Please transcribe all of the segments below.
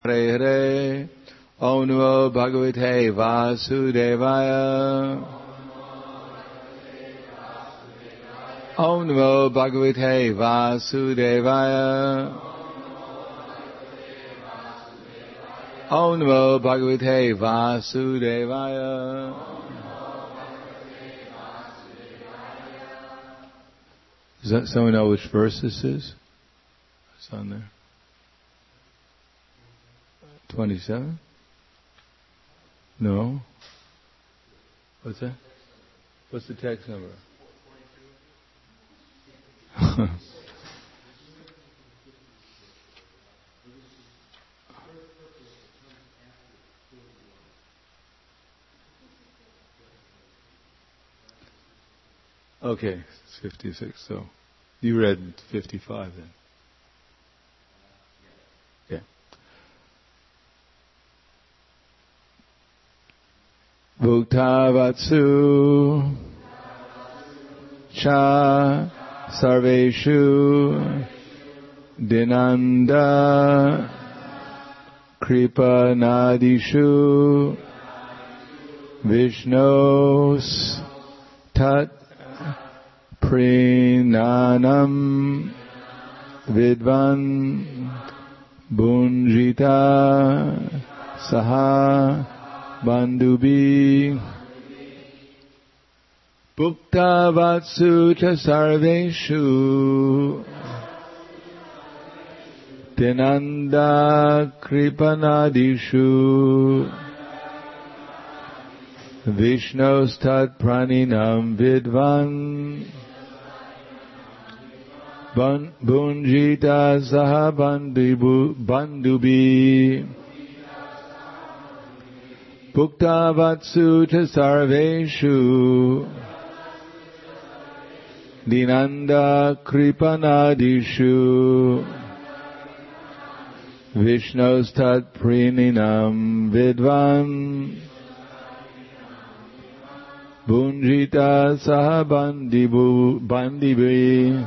Hare Hare. Om Namo Bhagavate Vasudevaya. Om Namo Bhagavate Vasudevaya. Om Namo Bhagavate Vasudevaya. Does that someone know which verse this is? It's on there. 27? No. What's that? What's the text number? Okay, it's 56. So you read 55 then. Okay. Bhuktavatsu cha sarveshu dinanda kripanadishu vishnos tat prinanam vidvan bunjita saha bandhubi bhuktavatsu cha sarveshu dinanda kripanadishu vishnostat praninam vidvan bunjita saha bandhubi bhuktavatsu cha sarveshu dinanda kripanadishu vishnostat praninam vidvan bunjita saha bandhubi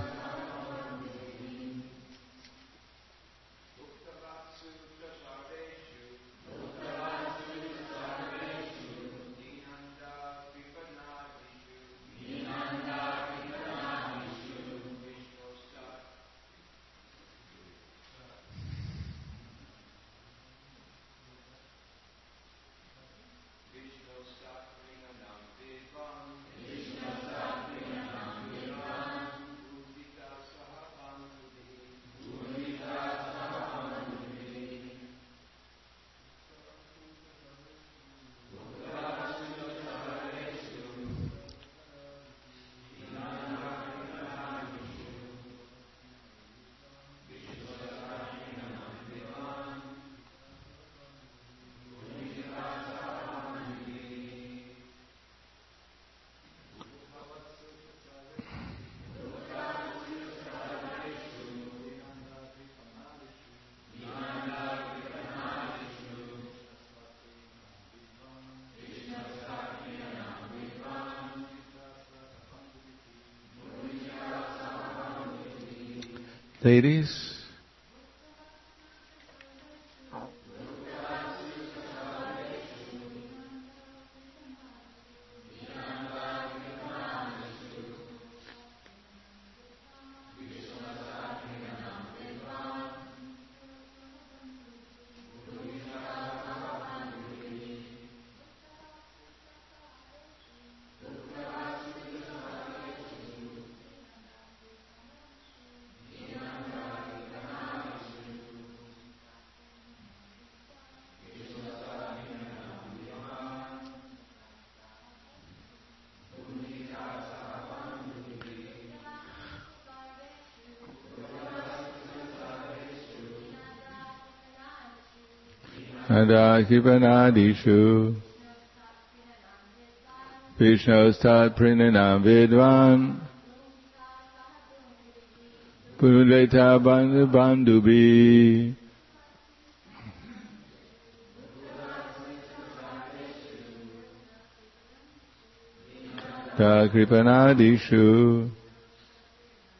Ladies, Kripanadishu Vishnostat Prinanam Vidvan Punuleta Bandhubi Ta Kripanadishu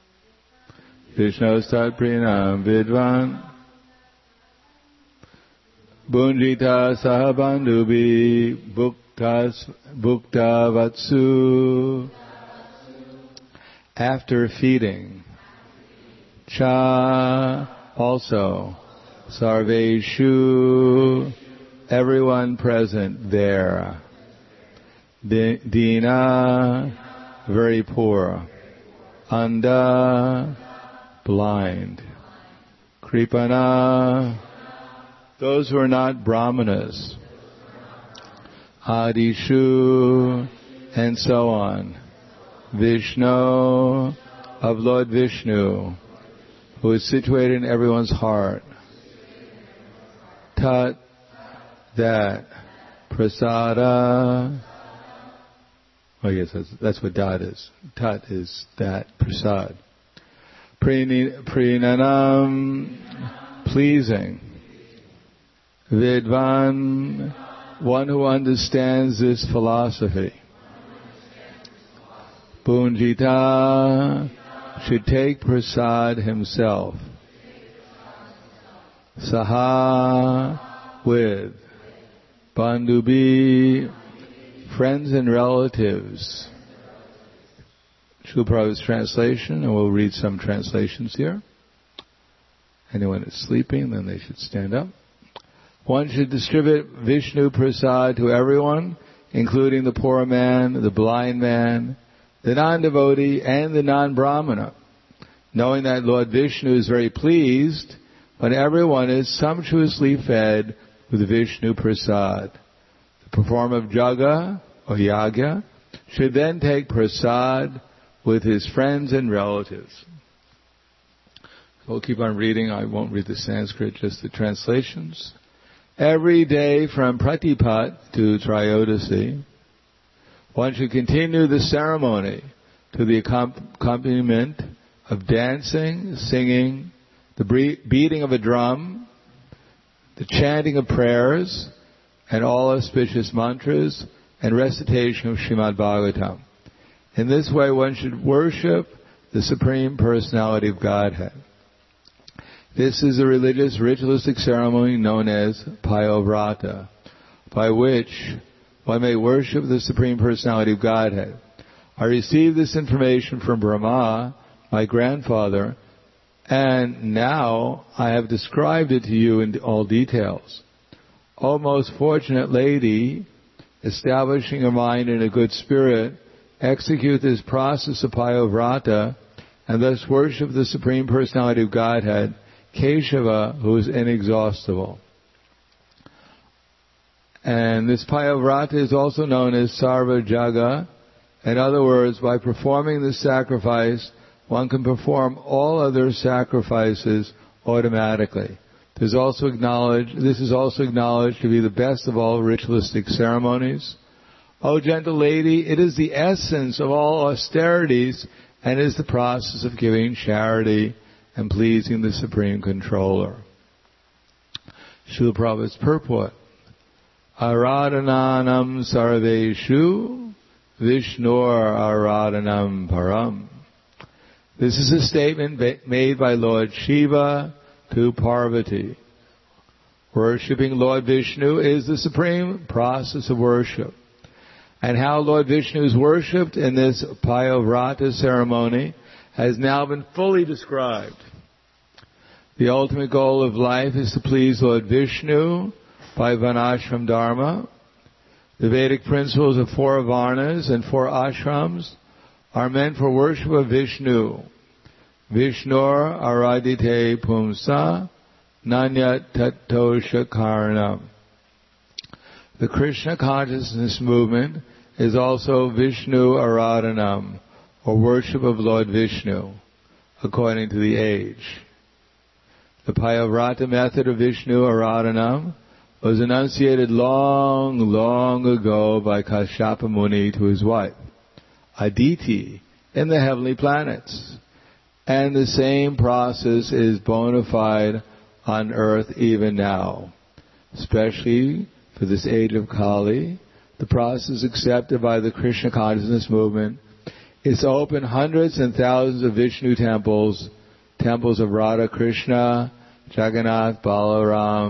Vishnostat Prinanam Vidvan Bunjita sahabandhubi bhukta vatsu. After feeding. Cha, also. Sarveshu, everyone present there. Dina, very poor. Anda, blind. Kripana, those who are not brahmanas. Adishu, and so on. Vishnu, of Lord Vishnu, who is situated in everyone's heart. Tat, that. Prasada, oh yes, that's what dat is. Tat is that, prasad. Prinanam, pleasing. Vidvan, one who understands this philosophy. Bunjita, should take prasad himself. Saha, with. Bandhubi, friends and relatives. Srila Prabhupada's translation, and we'll read some translations here. Anyone is sleeping, then they should stand up. One should distribute Vishnu Prasad to everyone, including the poor man, the blind man, the non-devotee, and the non-Brahmana, knowing that Lord Vishnu is very pleased when everyone is sumptuously fed with Vishnu Prasad. The performer of Jaga, or Yagya, should then take Prasad with his friends and relatives. We'll keep on reading. I won't read the Sanskrit, just the translations. Every day from Pratipat to Trayodasi, one should continue the ceremony to the accompaniment of dancing, singing, the beating of a drum, the chanting of prayers, and all auspicious mantras, and recitation of Srimad Bhagavatam. In this way, one should worship the Supreme Personality of Godhead. This is a religious, ritualistic ceremony known as Payovrata, by which one may worship the Supreme Personality of Godhead. I received this information from Brahma, my grandfather, and now I have described it to you in all details. O most fortunate lady, establishing your mind in a good spirit, execute this process of Payovrata, and thus worship the Supreme Personality of Godhead, Keshava, who is inexhaustible. And this Payovrata is also known as Sarva Jaga. In other words, by performing this sacrifice, one can perform all other sacrifices automatically. This is also acknowledged to be the best of all ritualistic ceremonies. O gentle lady, it is the essence of all austerities and is the process of giving charity and pleasing the Supreme Controller. Srila Prabhupada's purport. Aradhananam sarveshu Vishnur aradhanam param. This is a statement made by Lord Shiva to Parvati. Worshipping Lord Vishnu is the supreme process of worship. And how Lord Vishnu is worshipped in this Payovrata ceremony has now been fully described. The ultimate goal of life is to please Lord Vishnu by Varnashram Dharma. The Vedic principles of 4 Varnas and 4 Ashrams are meant for worship of Vishnu. Vishnur aradite pumsa nanyat tatosha karanam. The Krishna consciousness movement is also Vishnu aradhanam, or worship of Lord Vishnu, according to the age. The Payovrata method of Vishnu aradhanam was enunciated long, long ago by Kashyapa Muni to his wife, Aditi, in the heavenly planets. And the same process is bona fide on earth even now. Especially for this age of Kali, the process accepted by the Krishna consciousness movement is to open hundreds and thousands of Vishnu temples of Radha Krishna, Jagannath, Balaram,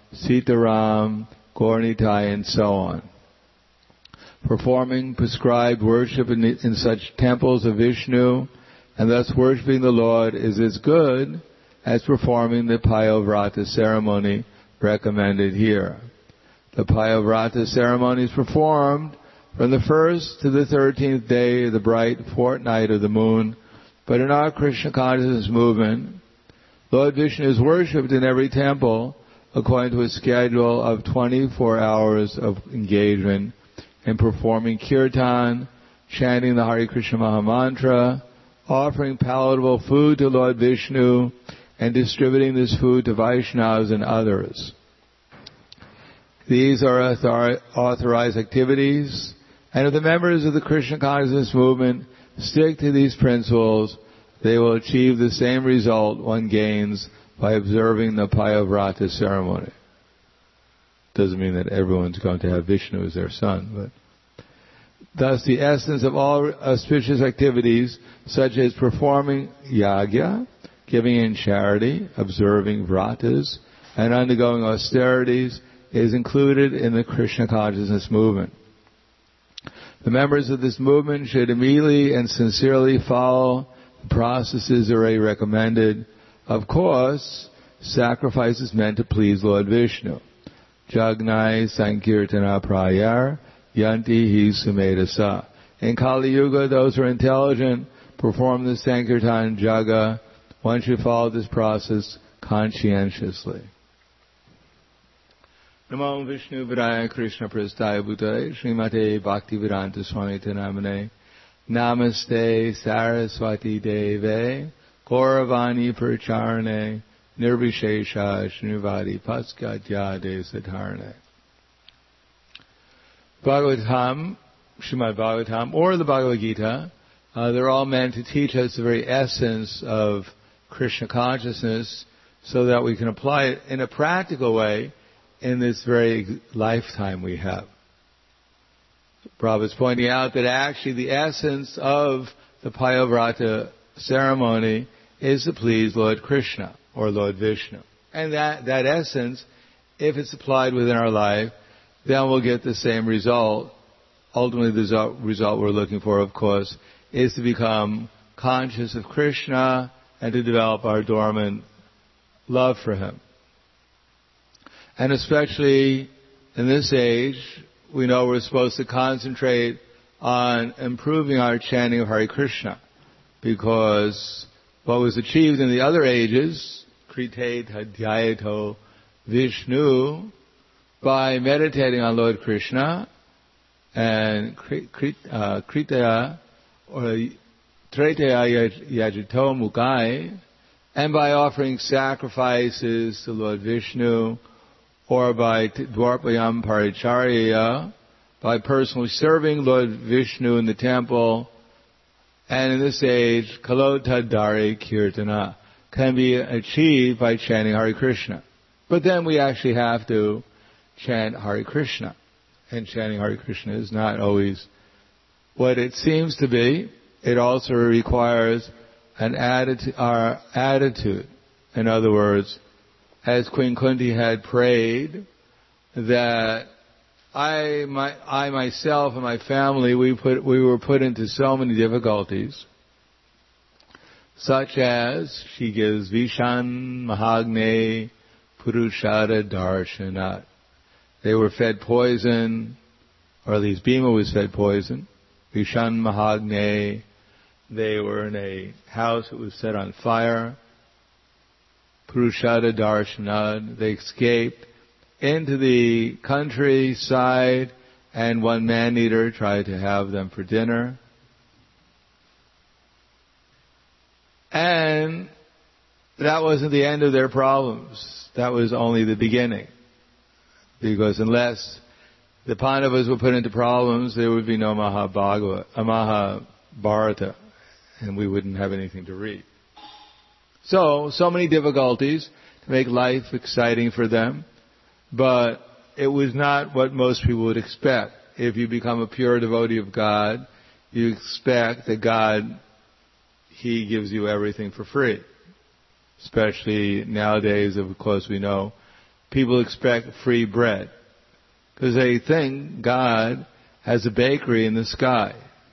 Sitaram, Gaurnitai, and so on. Performing prescribed worship in such temples of Vishnu, and thus worshipping the Lord, is as good as performing the Payovrata ceremony recommended here. The Payovrata ceremony is performed from the 1st to the 13th day of the bright fortnight of the moon, but in our Krishna consciousness movement, Lord Vishnu is worshipped in every temple according to a schedule of 24 hours of engagement in performing kirtan, chanting the Hare Krishna Mahamantra, offering palatable food to Lord Vishnu, and distributing this food to Vaishnavas and others. These are authorized activities, and if the members of the Krishna consciousness movement stick to these principles, they will achieve the same result one gains by observing the Payovrata ceremony. Doesn't mean that everyone's going to have Vishnu as their son, but thus the essence of all auspicious activities, such as performing yagya, giving in charity, observing vratas, and undergoing austerities, is included in the Krishna consciousness movement. The members of this movement should immediately and sincerely follow the processes already recommended. Of course, sacrifice is meant to please Lord Vishnu. Jagnai Sankirtana Prayar Yanti Hi Sumedasa. In Kali Yuga, those who are intelligent perform the Sankirtan Jaga. One should follow this process conscientiously. Namo Vishnu Vidaya Krishna Prastaya Bhutale Srimate Bhaktivedanta Swami Namane Namaste Saraswati Deve Gauravani Purcharane Nirvishesha Shnuvadi Paskadhyade Sadharane. Bhagavatam, Srimad Bhagavatam, or the Bhagavad Gita, they're all meant to teach us the very essence of Krishna consciousness so that we can apply it in a practical way in this very lifetime we have. Prabhupada's pointing out that actually the essence of the Payovrata ceremony is to please Lord Krishna or Lord Vishnu. And that essence, if it's applied within our life, then we'll get the same result. Ultimately, the result we're looking for, of course, is to become conscious of Krishna and to develop our dormant love for Him. And especially in this age, we know we're supposed to concentrate on improving our chanting of Hare Krishna, because what was achieved in the other ages, Krite Dhyayato Vishnu, by meditating on Lord Krishna and Kritaya or Tretaya Yajito Mukai, and by offering sacrifices to Lord Vishnu, or by Dwarpayam Paricharya, by personally serving Lord Vishnu in the temple, and in this age, Kalotadare Kirtana, can be achieved by chanting Hare Krishna. But then we actually have to chant Hare Krishna. And chanting Hare Krishna is not always what it seems to be. It also requires our attitude. In other words, as Queen Kunti had prayed, that I myself and my family, we were put into so many difficulties, such as she gives Vishan Mahagne Purushada Darshanat. They were fed poison, or at least Bhima was fed poison. Vishan Mahagne. They were in a house that was set on fire. Purushada Darshanad. They escaped into the countryside, and one man-eater tried to have them for dinner. And that wasn't the end of their problems. That was only the beginning. Because unless the Pandavas were put into problems, there would be no Mahabharata, and we wouldn't have anything to read. So many difficulties to make life exciting for them, but it was not what most people would expect. If you become a pure devotee of God, you expect that God, He gives you everything for free. Especially nowadays, of course, we know people expect free bread. Because they think God has a bakery in the sky.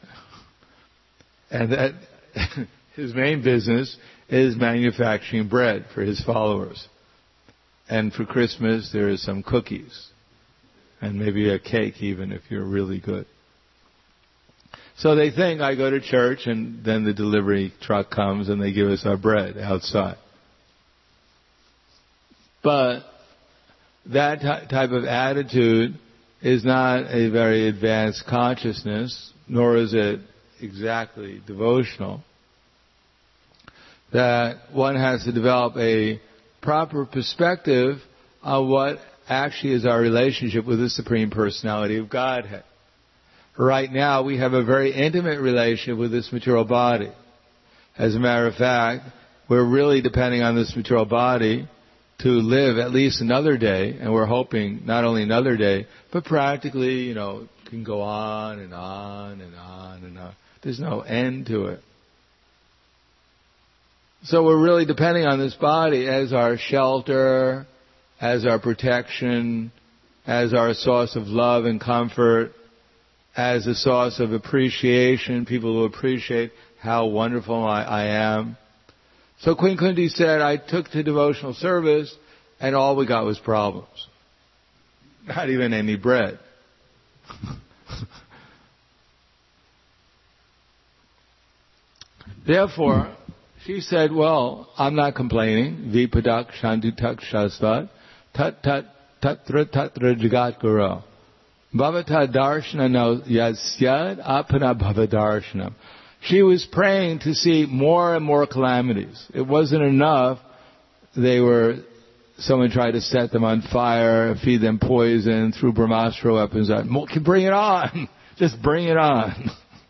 And that his main business is manufacturing bread for his followers. And for Christmas, there is some cookies. And maybe a cake even if you're really good. So they think I go to church and then the delivery truck comes and they give us our bread outside. But that type of attitude is not a very advanced consciousness, nor is it exactly devotional. That one has to develop a proper perspective on what actually is our relationship with the Supreme Personality of Godhead. Right now, we have a very intimate relationship with this material body. As a matter of fact, we're really depending on this material body to live at least another day, and we're hoping not only another day, but practically, can go on and on and on and on. There's no end to it. So we're really depending on this body as our shelter, as our protection, as our source of love and comfort, as a source of appreciation. People will appreciate how wonderful I am. So Queen Kunti said, I took to devotional service and all we got was problems. Not even any bread. Therefore, she said, well, I'm not complaining. Vipadak shandutak shasvat tat tat tatra tatra jagat guru. Bhavata darshana no yasyad apana bhavadarshana. She was praying to see more and more calamities. It wasn't enough. Someone tried to set them on fire, feed them poison, threw Brahmastra weapons at them. Bring it on. Just bring it on.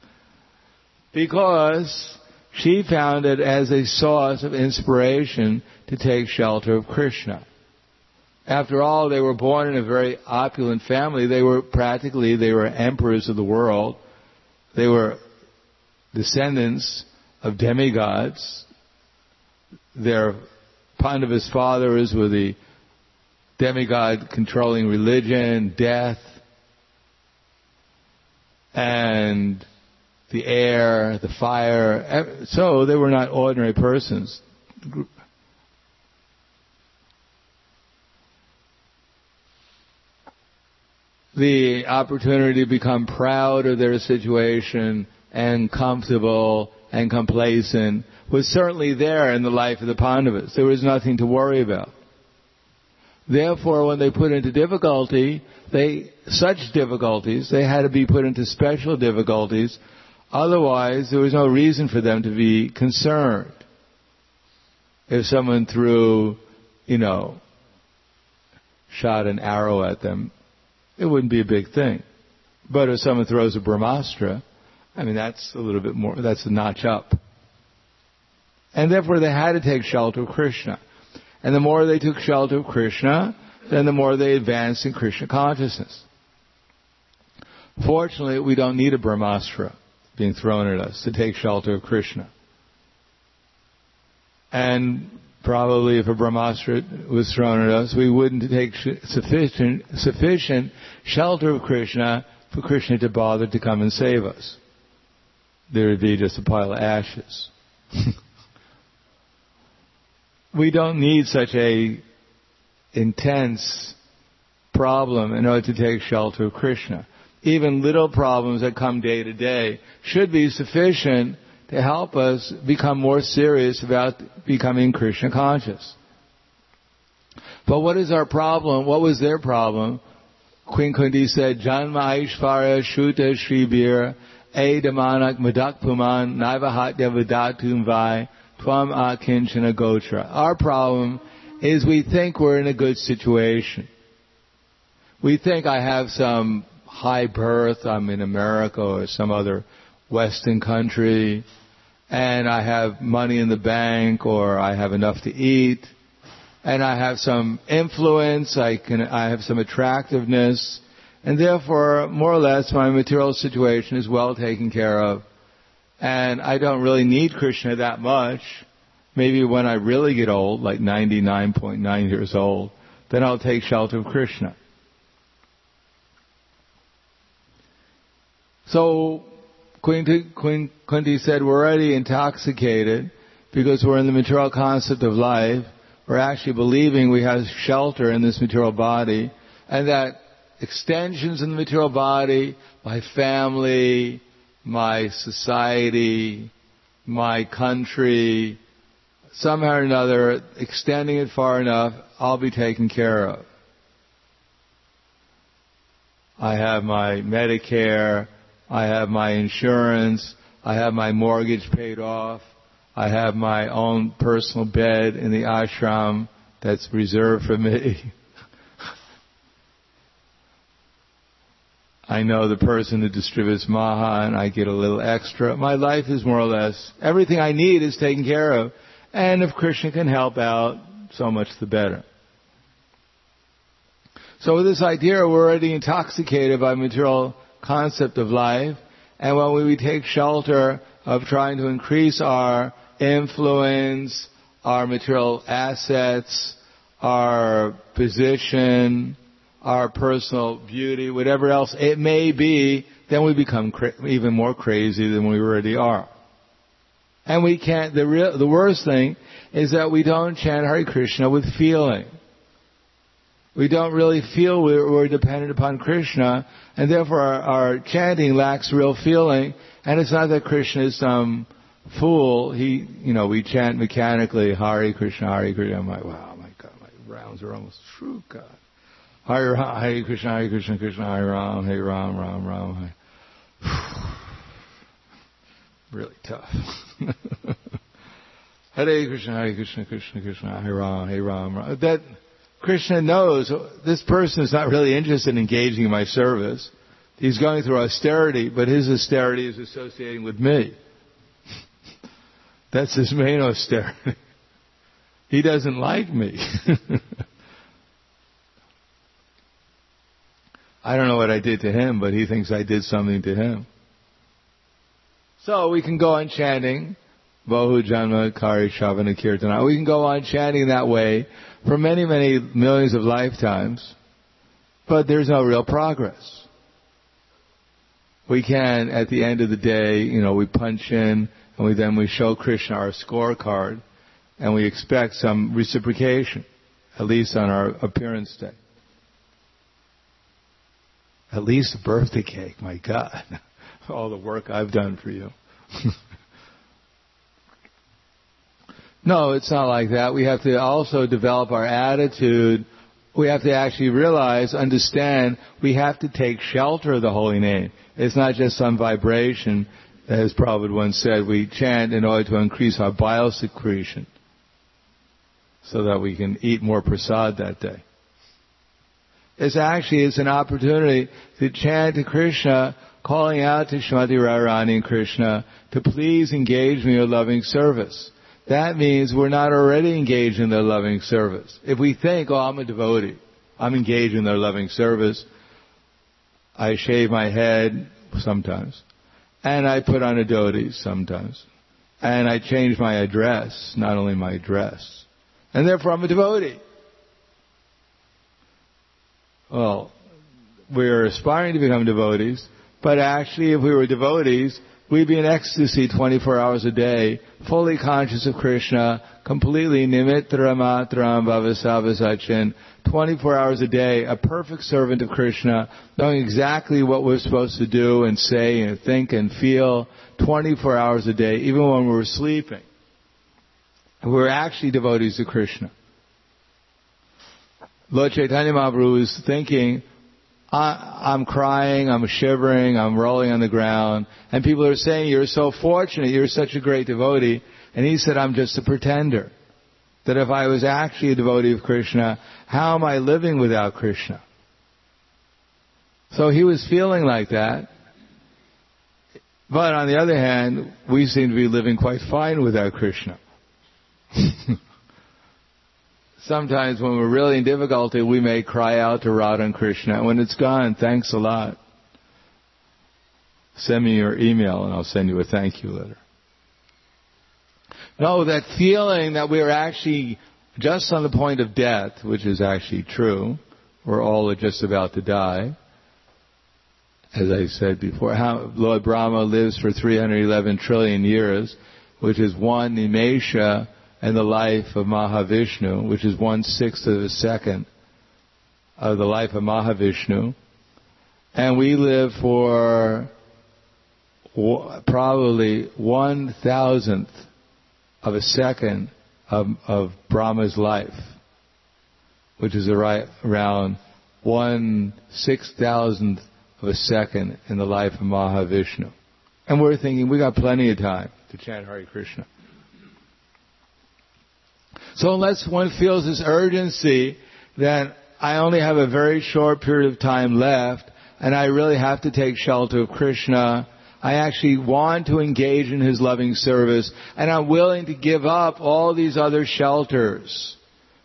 Because she found it as a source of inspiration to take shelter of Krishna. After all, they were born in a very opulent family. They were emperors of the world. They were descendants of demigods. Their Pandavas' fathers were the demigod controlling religion, death, and the air, the fire. So they were not ordinary persons. The opportunity to become proud of their situation and comfortable and complacent was certainly there in the life of the Pandavas. There was nothing to worry about. Therefore, when they put into difficulty, such difficulties, they had to be put into special difficulties. Otherwise, there was no reason for them to be concerned. If someone threw, shot an arrow at them, it wouldn't be a big thing. But if someone throws a Brahmastra, that's a little bit more, that's a notch up. And therefore they had to take shelter of Krishna. And the more they took shelter of Krishna, then the more they advanced in Krishna consciousness. Fortunately, we don't need a Brahmastra being thrown at us to take shelter of Krishna. And probably if a Brahmastra was thrown at us, we wouldn't take sufficient shelter of Krishna for Krishna to bother to come and save us. There would be just a pile of ashes. We don't need such a intense problem in order to take shelter of Krishna. Even little problems that come day to day should be sufficient to help us become more serious about becoming Krishna conscious. But what is our problem? What was their problem? Queen Kunti said, Janma Aishvarya Shuta Shribir Edamanak Madak Puman Naivahatya Vidatum Vai Tvam Akinchana Gotra. Our problem is we think we're in a good situation. We think I have some high birth, I'm in America or some other Western country, and I have money in the bank, or I have enough to eat, and I have some influence, I have some attractiveness, and therefore, more or less, my material situation is well taken care of, and I don't really need Krishna that much. Maybe when I really get old, like 99.9 years old, then I'll take shelter of Krishna. So Queen Kunti said, we're already intoxicated because we're in the material concept of life. We're actually believing we have shelter in this material body, and that extensions in the material body, my family, my society, my country, somehow or another, extending it far enough, I'll be taken care of. I have my Medicare, I have my insurance, I have my mortgage paid off, I have my own personal bed in the ashram that's reserved for me. I know the person who distributes maha and I get a little extra. My life is more or less, everything I need is taken care of. And if Krishna can help out, so much the better. So with this idea, we're already intoxicated by material concept of life. And when we take shelter of trying to increase our influence, our material assets, our position, our personal beauty, whatever else it may be, then we become even more crazy than we already are. And we can't, the worst thing is that we don't chant Hare Krishna with feeling. We don't really feel we're dependent upon Krishna, and therefore our chanting lacks real feeling. And it's not that Krishna is some fool. We chant mechanically, Hare Krishna, Hare Krishna. I'm like, wow, my God, my rounds are almost through, God. Hare Krishna, Krishna, Hare Ram, Ram, Ram. Really tough. Hare Krishna, Krishna, Hare Ram. That Krishna knows this person is not really interested in engaging in my service. He's going through austerity, but his austerity is associating with me. That's his main austerity. He doesn't like me. I don't know what I did to him, but he thinks I did something to him. So we can go on chanting, Bahu Janma Kari Shavana Kirtana. We can go on chanting that way for many, many millions of lifetimes, but there's no real progress. We can, at the end of the day, we punch in, and we show Krishna our scorecard, and we expect some reciprocation, at least on our appearance day. At least a birthday cake, my God. All the work I've done for you. No, it's not like that. We have to also develop our attitude. We have to actually realize, understand, we have to take shelter of the holy name. It's not just some vibration, as Prabhupada once said, we chant in order to increase our bile secretion so that we can eat more prasad that day. It's an opportunity to chant to Krishna, calling out to Srimati Radharani and Krishna to please engage me in your loving service. That means we're not already engaged in their loving service. If we think, I'm a devotee, I'm engaged in their loving service, I shave my head sometimes, and I put on a dhoti sometimes, and I change my address, not only my dress, and therefore I'm a devotee. Well, we're aspiring to become devotees, but actually if we were devotees, we'd be in ecstasy 24 hours a day, fully conscious of Krishna, completely nimitra matram bhavasavasachin, 24 hours a day, a perfect servant of Krishna, knowing exactly what we're supposed to do and say and think and feel 24 hours a day, even when we're sleeping. We're actually devotees to Krishna. Lord Chaitanya Mahaprabhu is thinking, I'm crying, I'm shivering, I'm rolling on the ground, and people are saying, you're so fortunate, you're such a great devotee. And he said, I'm just a pretender. That if I was actually a devotee of Krishna, how am I living without Krishna? So he was feeling like that. But on the other hand, we seem to be living quite fine without Krishna. Sometimes when we're really in difficulty, we may cry out to Radha and Krishna. When it's gone, thanks a lot. Send me your email and I'll send you a thank you letter. No, that feeling that we're actually just on the point of death, which is actually true, we're all just about to die. As I said before, how Lord Brahma lives for 311 trillion years, which is one nimesha in the life of Mahavishnu, which is 1/6 of a second of the life of Mahavishnu. And we live for probably 1,000th of a second of Brahma's life, which is around 1/6,000th of a second in the life of Mahavishnu. And we're thinking we got plenty of time to chant Hare Krishna. So unless one feels this urgency that I only have a very short period of time left and I really have to take shelter of Krishna, I actually want to engage in His loving service, and I'm willing to give up all these other shelters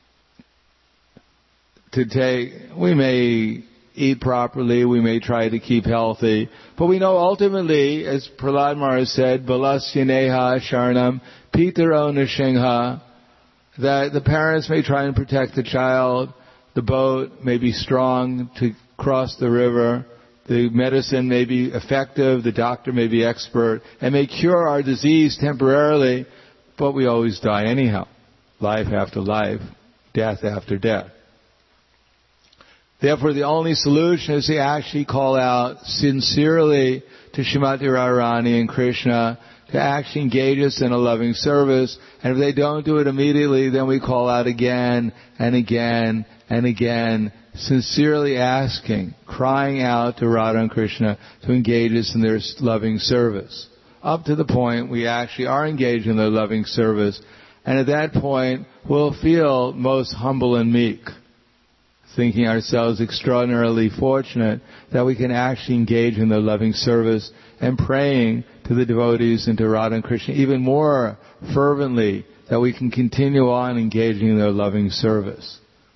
to take. We may eat properly, we may try to keep healthy, but we know ultimately, as Prahlad Maharaj said, Balasyaneha Sharanam Pitaro Nishingha, that the parents may try and protect the child, the boat may be strong to cross the river, the medicine may be effective, the doctor may be expert, and may cure our disease temporarily, but we always die anyhow. Life after life, death after death. Therefore, the only solution is to actually call out sincerely to Srimati Radharani and Krishna to actually engage us in a loving service. And if they don't do it immediately, then we call out again and again and again, sincerely asking, crying out to Radha and Krishna to engage us in their loving service. Up to the point we actually are engaged in their loving service. And at that point, we'll feel most humble and meek, thinking ourselves extraordinarily fortunate that we can actually engage in their loving service and praying to the devotees and to Radha and Krishna even more fervently, that we can continue on engaging in their loving service.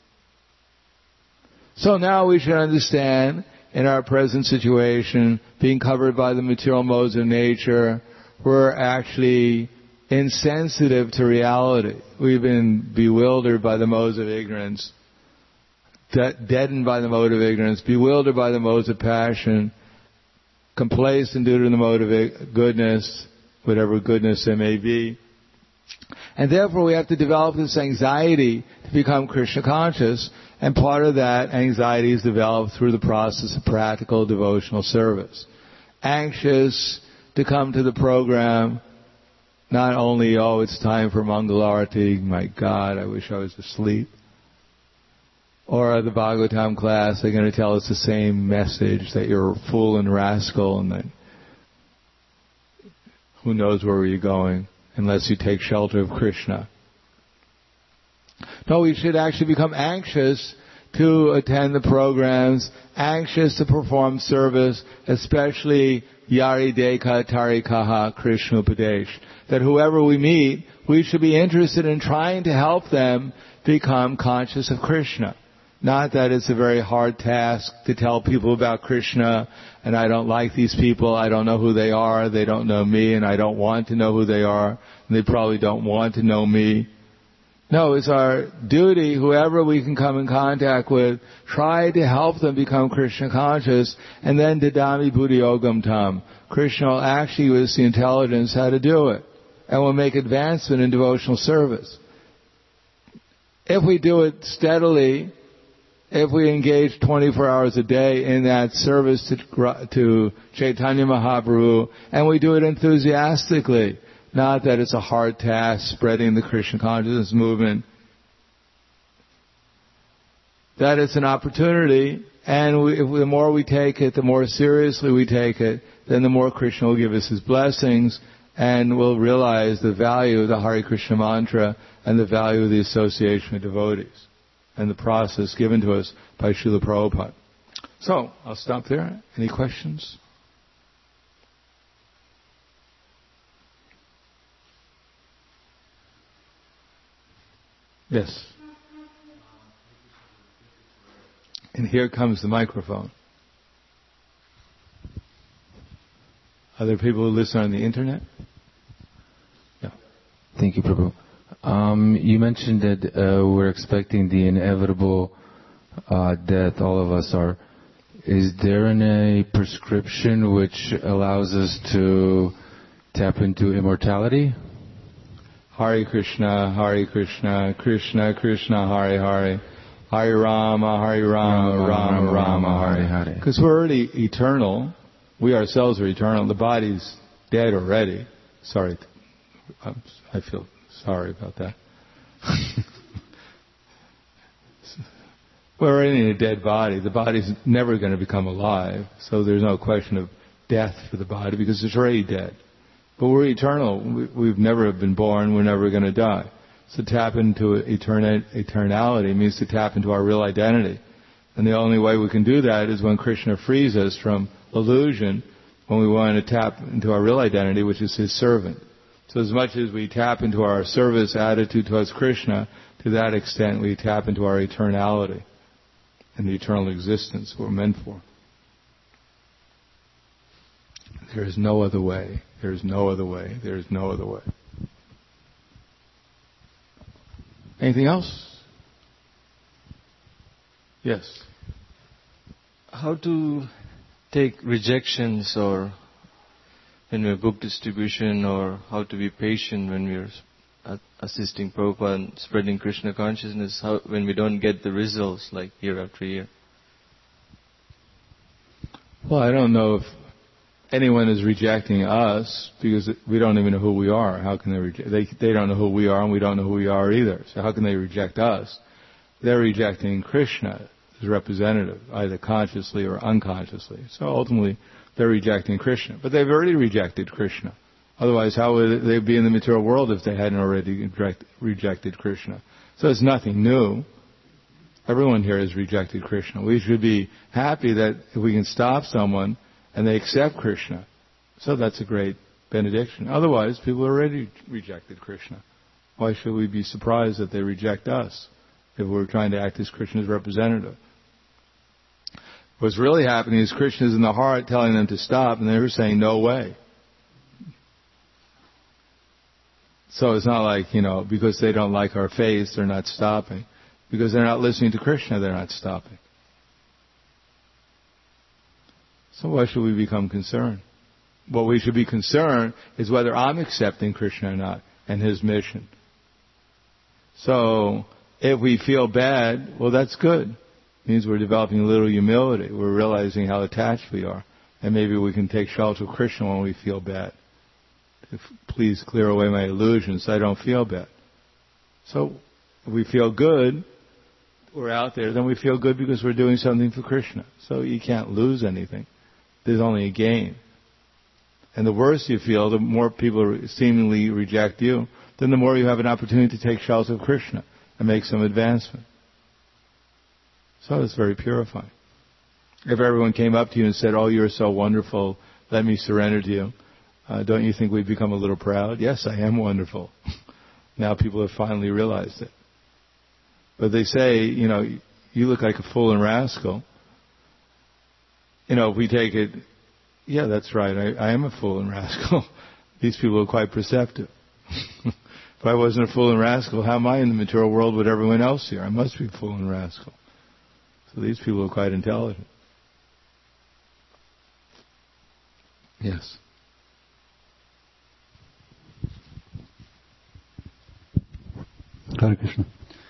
So now we should understand, in our present situation, being covered by the material modes of nature, we're actually insensitive to reality. We've been bewildered by the modes of ignorance, deadened by the mode of ignorance, bewildered by the modes of passion, complacent due to the mode of goodness, whatever goodness there may be. And therefore we have to develop this anxiety to become Krishna conscious, and part of that anxiety is developed through the process of practical devotional service. Anxious to come to the program, not only, it's time for Mangalarati, my God, I wish I was asleep. Or the Bhagavatam class, they're going to tell us the same message, that you're a fool and rascal, and then who knows where you're going, unless you take shelter of Krishna. No, we should actually become anxious to attend the programs, anxious to perform service, especially Yari Deka Tarikaha Krishna Upadesh. That whoever we meet, we should be interested in trying to help them become conscious of Krishna. Not that it's a very hard task to tell people about Krishna, and I don't like these people, I don't know who they are, they don't know me, and I don't want to know who they are, and they probably don't want to know me. No, it's our duty, whoever we can come in contact with, try to help them become Krishna conscious, and then Dadami Buddhi Yogam Tam. Krishna will actually give us the intelligence how to do it, and will make advancement in devotional service. If we do it steadily, if we engage 24 hours a day in that service to Chaitanya Mahaprabhu, and we do it enthusiastically, not that it's a hard task spreading the Krishna consciousness movement, that it's an opportunity, and the more we take it, the more seriously we take it, then the more Krishna will give us His blessings, and we'll realize the value of the Hare Krishna mantra and the value of the association with devotees, and the process given to us by Srila Prabhupada. So, I'll stop there. Any questions? Yes. And here comes the microphone. Other people who listen on the internet? Yeah. Thank you, Prabhu. You mentioned that we're expecting the inevitable death, all of us are. Is there any prescription which allows us to tap into immortality? Hare Krishna, Krishna Krishna, Hare Hare, Hare Rama, Rama Rama, Hare Hare. Because we're already eternal. We ourselves are eternal. The body's dead already. Sorry. I feel sorry about that. We're already in a dead body. The body's never going to become alive. So there's no question of death for the body because it's already dead. But we're eternal. We've never been born. We're never going to die. So tap into eternality means to tap into our real identity. And the only way we can do that is when Krishna frees us from illusion, when we want to tap into our real identity, which is His servant. So as much as we tap into our service attitude towards Krishna, to that extent we tap into our eternality and the eternal existence we're meant for. There is no other way. There is no other way. There is no other way. Anything else? Yes. How to take rejections or when we're book distribution, or how to be patient when we're assisting Prabhupada and spreading Krishna consciousness, when we don't get the results like year after year? Well, I don't know if anyone is rejecting us because we don't even know who we are. How can they reject? They don't know who we are and we don't know who we are either. So how can they reject us? They're rejecting Krishna as representative, either consciously or unconsciously. So ultimately, they're rejecting Krishna. But they've already rejected Krishna. Otherwise, how would they be in the material world if they hadn't already rejected Krishna? So it's nothing new. Everyone here has rejected Krishna. We should be happy that if we can stop someone and they accept Krishna. So that's a great benediction. Otherwise, people already rejected Krishna. Why should we be surprised that they reject us if we're trying to act as Krishna's representative? What's really happening is Krishna's in the heart telling them to stop, and they're saying, no way. So it's not like, because they don't like our face, they're not stopping. Because they're not listening to Krishna, they're not stopping. So why should we become concerned? What we should be concerned is whether I'm accepting Krishna or not, and His mission. So, if we feel bad, well, that's good. It means we're developing a little humility. We're realizing how attached we are. And maybe we can take shelter of Krishna when we feel bad. Please clear away my illusions so I don't feel bad. So, if we feel good, we're out there, then we feel good because we're doing something for Krishna. So you can't lose anything. There's only a gain. And the worse you feel, the more people seemingly reject you, then the more you have an opportunity to take shelter of Krishna and make some advancement. So it's very purifying. If everyone came up to you and said, oh, you're so wonderful, let me surrender to you, don't you think we'd become a little proud? Yes, I am wonderful. Now people have finally realized it. But they say, you look like a fool and rascal. If we take it, yeah, that's right, I am a fool and rascal. These people are quite perceptive. If I wasn't a fool and rascal, how am I in the material world with everyone else here? I must be a fool and rascal. So these people are quite intelligent. Yes. Hare Krishna.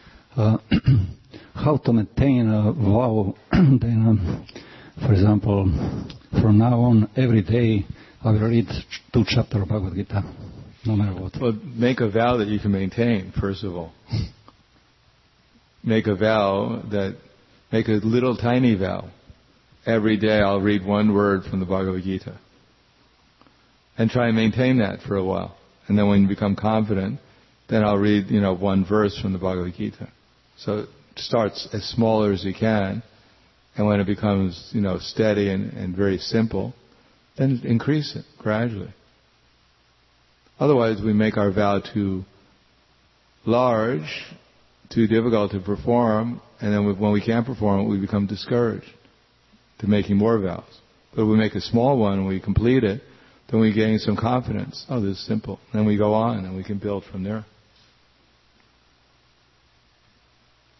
How to maintain a vow, then, for example, from now on, every day, I will read 2 chapters of Bhagavad Gita, no matter what. Well, make a vow that you can maintain, first of all. Make a little tiny vow. Every day I'll read 1 word from the Bhagavad Gita. And try and maintain that for a while. And then when you become confident, then I'll read, 1 verse from the Bhagavad Gita. So it starts as small as you can. And when it becomes, steady and very simple, then increase it gradually. Otherwise, we make our vow too large, too difficult to perform, and then when we can't perform it, we become discouraged to making more vows. But if we make a small one and we complete it, then we gain some confidence. Oh, this is simple. Then we go on and we can build from there.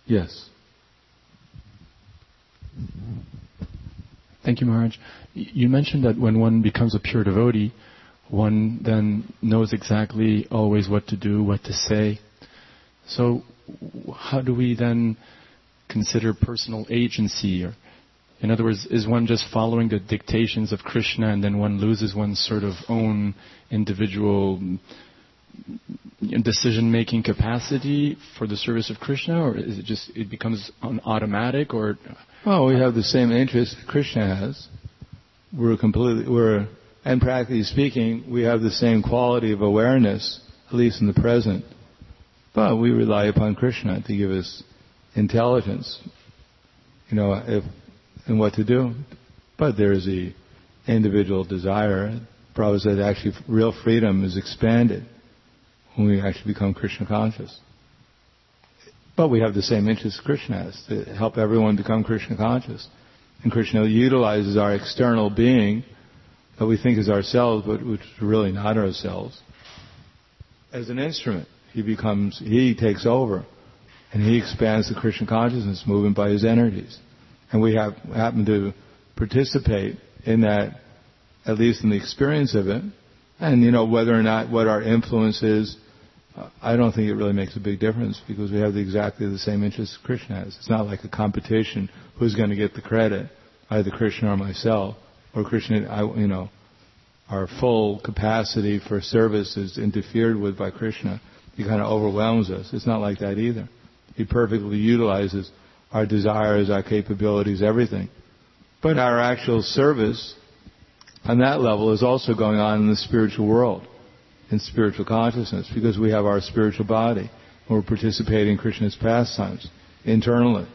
Yes. Thank you, Maharaj. You mentioned that when one becomes a pure devotee, one then knows exactly always what to do, what to say. So how do we then consider personal agency? In other words, is one just following the dictations of Krishna and then one loses one's sort of own individual decision-making capacity for the service of Krishna, or is it just, it becomes an automatic, or? Well, we have the same interest Krishna has. And practically speaking, we have the same quality of awareness, at least in the present. But we rely upon Krishna to give us intelligence, and what to do. But there is the individual desire. Prabhupada said actually real freedom is expanded when we actually become Krishna conscious. But we have the same interest Krishna has, to help everyone become Krishna conscious. And Krishna utilizes our external being that we think is ourselves, but which is really not ourselves, as an instrument. He takes over, and he expands the Krishna consciousness movement by his energies. And we happen to participate in that, at least in the experience of it. And, whether or not what our influence is, I don't think it really makes a big difference, because we have exactly the same interests Krishna has. It's not like a competition who's going to get the credit, either Krishna or myself, or Krishna, our full capacity for service is interfered with by Krishna. He kind of overwhelms us. It's not like that either. He perfectly utilizes our desires, our capabilities, everything. But our actual service on that level is also going on in the spiritual world, in spiritual consciousness, because we have our spiritual body. We're participating in Krishna's pastimes internally.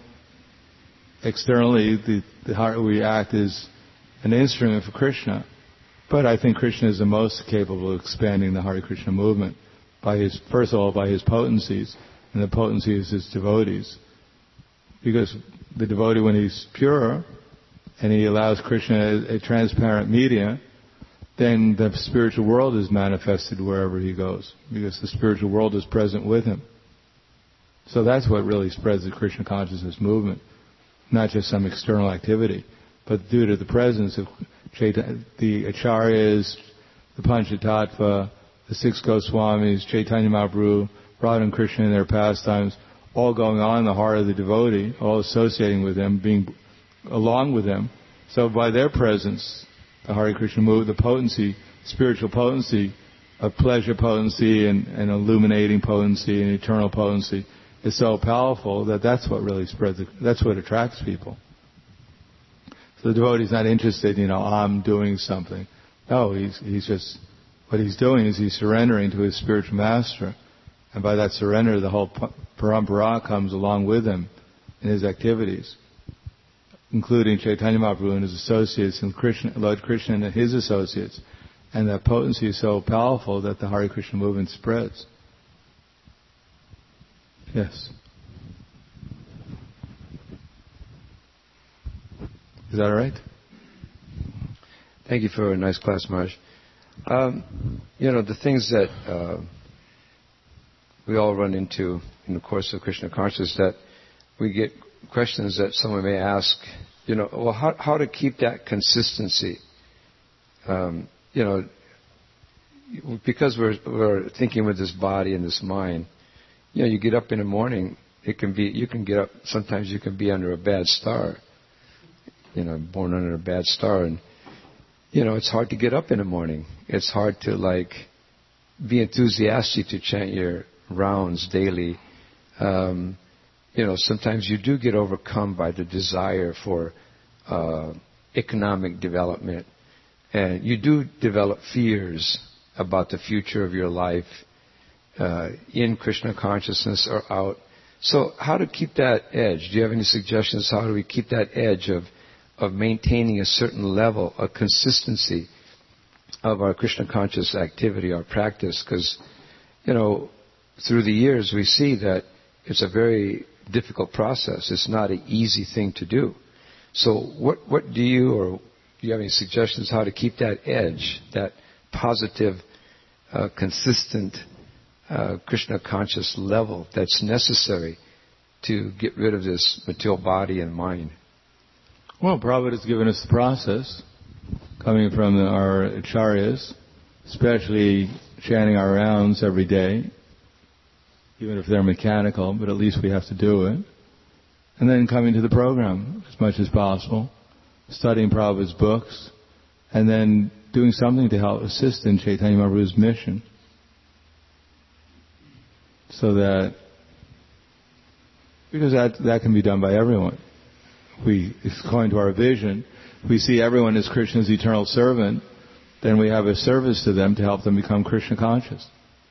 Externally, the heart we act as an instrument for Krishna. But I think Krishna is the most capable of expanding the Hare Krishna movement first of all, by his potencies, and the potency is his devotees. Because the devotee, when he's pure, and he allows Krishna a transparent media, then the spiritual world is manifested wherever he goes, because the spiritual world is present with him. So that's what really spreads the Krishna consciousness movement, not just some external activity, but due to the presence of the Acharyas, the Panchatattva, the six Goswamis, Chaitanya Mahaprabhu, Radha and Krishna in their pastimes, all going on in the heart of the devotee, all associating with them, being along with them. So by their presence, the Hare Krishna movement, the potency, spiritual potency of pleasure potency and illuminating potency and eternal potency is so powerful that's what really spreads that's what attracts people. So the devotee's not interested, I'm doing something. No, he's just, what he's doing is he's surrendering to his spiritual master. And by that surrender, the whole parampara comes along with him in his activities, including Chaitanya Mahaprabhu and his associates, and Lord Krishna and his associates. And that potency is so powerful that the Hare Krishna movement spreads. Yes. Is that all right? Thank you for a nice class, Maharaj. The things that we all run into in the course of Krishna consciousness, that we get questions that someone may ask, how to keep that consistency? Because we're thinking with this body and this mind, you get up in the morning, you can get up, sometimes you can be under a bad star, born under a bad star, and it's hard to get up in the morning. It's hard to be enthusiastic to chant your rounds daily. Sometimes you do get overcome by the desire for economic development, and you do develop fears about the future of your life in Krishna consciousness or out. So how to keep that edge? Do you have any suggestions? How do we keep that edge of maintaining a certain level of consistency of our Krishna conscious activity, our practice? Because, through the years we see that it's a very difficult process. It's not an easy thing to do. So what do you have any suggestions how to keep that edge, that positive, consistent Krishna conscious level that's necessary to get rid of this material body and mind? Well, Prabhupada has given us the process, coming from our acharyas, especially chanting our rounds every day, even if they're mechanical, but at least we have to do it. And then coming to the program as much as possible, studying Prabhupada's books, and then doing something to help assist in Chaitanya Mahaprabhu's mission. So that, because that can be done by everyone. According to our vision, we see everyone as Krishna's eternal servant, then we have a service to them to help them become Krishna conscious.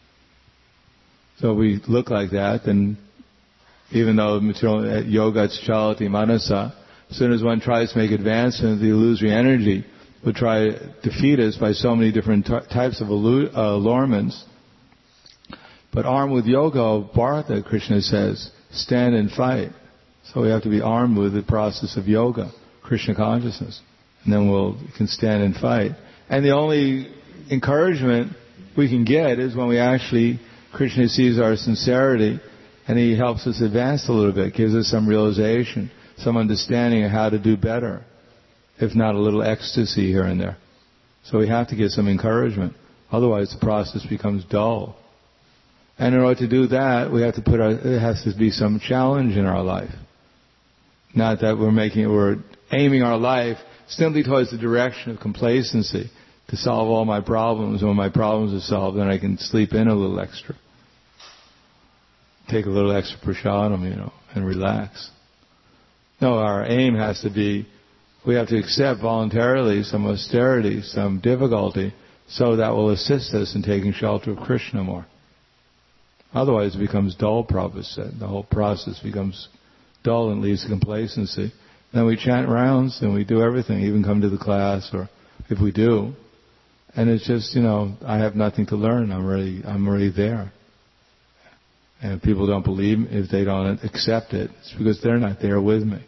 So we look like that, then even though material yoga chalati manasa, as soon as one tries to make advancement, the illusory energy would try to defeat us by so many different types of allurements. But armed with yoga, Bharata, Krishna says, stand and fight. So we have to be armed with the process of yoga, Krishna consciousness. And then we can stand and fight. And the only encouragement we can get is when we actually, Krishna sees our sincerity and He helps us advance a little bit, gives us some realization, some understanding of how to do better, if not a little ecstasy here and there. So we have to get some encouragement. Otherwise the process becomes dull. And in order to do that, we have to there has to be some challenge in our life. Not that we're aiming our life simply towards the direction of complacency, to solve all my problems. When my problems are solved, then I can sleep in a little extra. Take a little extra prasadam, and relax. No, our aim has to be, we have to accept voluntarily some austerity, some difficulty, so that will assist us in taking shelter of Krishna more. Otherwise it becomes dull, Prabhupada said. The whole process becomes dull and leads to complacency. Then we chant rounds and we do everything, even come to the class, or if we do. And it's just, I have nothing to learn. I'm already there. And if people don't believe, if they don't accept it, it's because they're not there with me.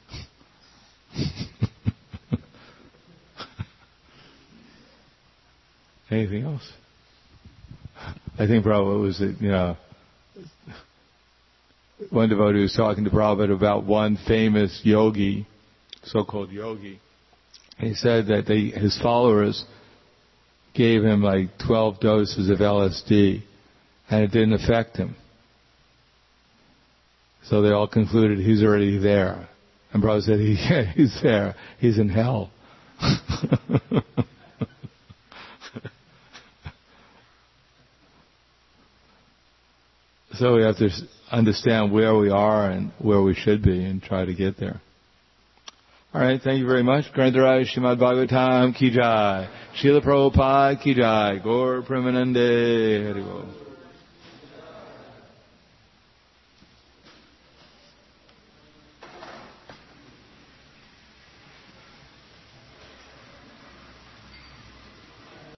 Anything else? I think Prabhupada was, one devotee was talking to Prabhupada about one famous yogi, so-called yogi. He said that his followers gave him like 12 doses of LSD, and it didn't affect him. So they all concluded he's already there. And Prabhupada said, he's there. He's in hell. So we have to understand where we are and where we should be and try to get there. All right, thank you very much. Grantaraj Srimad Bhagavatam Ki Jai. Srila Prabhupada Ki Jai. Gaur Premanande Hari Bol.